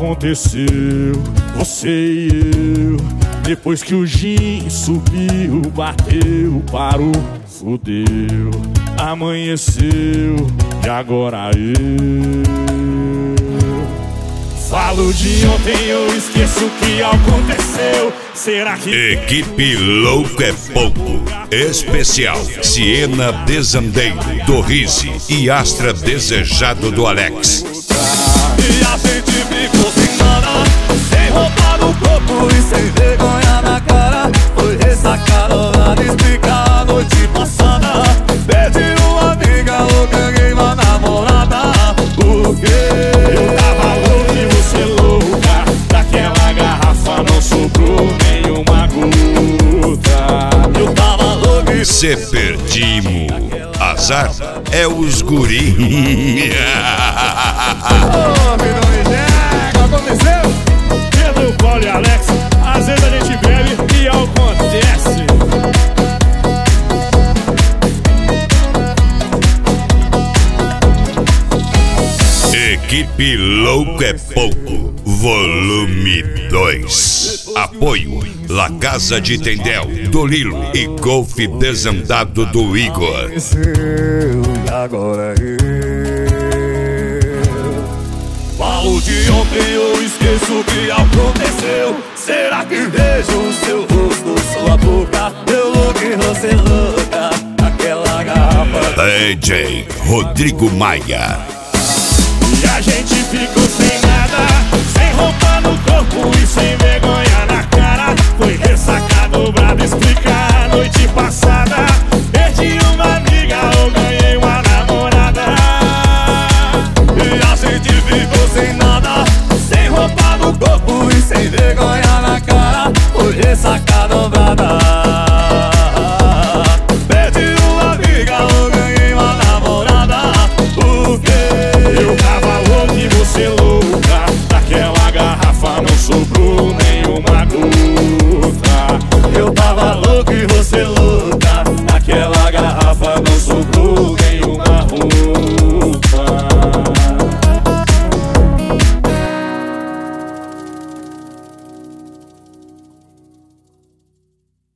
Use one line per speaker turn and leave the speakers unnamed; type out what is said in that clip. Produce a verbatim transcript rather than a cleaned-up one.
aconteceu, você e eu. Depois que o gin subiu, bateu, parou, fudeu. Amanheceu e agora eu falo de ontem, eu esqueço o que aconteceu. Será que...
Equipe Louco é Pouco. Especial Siena Desandeiro do Rizzi e Astra Desejado do Alex.
E a gente ficou sem nada, sem roupa no corpo e sem vergonha na cara. Foi ressacado, nada explicar a noite passada. Perdi uma amiga, eu ganhei uma namorada. Por quê?
Eu tava louco e você louca. Daquela garrafa não sobrou nenhuma gota.
Eu tava louco e
Se perdimos, azar é os guri.
oh, me não me nega, aconteceu?
Pedro, Paulo e Alex, às vezes a gente bebe e acontece.
Equipe Louco é Pouco, volume dois. Apoio La Casa de Tendel, do Lilo e Golf Desandado do Igor.
E agora eu falo de ontem, eu esqueço o que aconteceu. Será que vejo o seu rosto, sua boca? Eu louco e você louca, aquela garrafa.
D J Rodrigo Maia.
E a gente ficou sem nada, sem roupa no corpo e sem vergonha na cara. Foi ressacado, brado explicar a noite passada.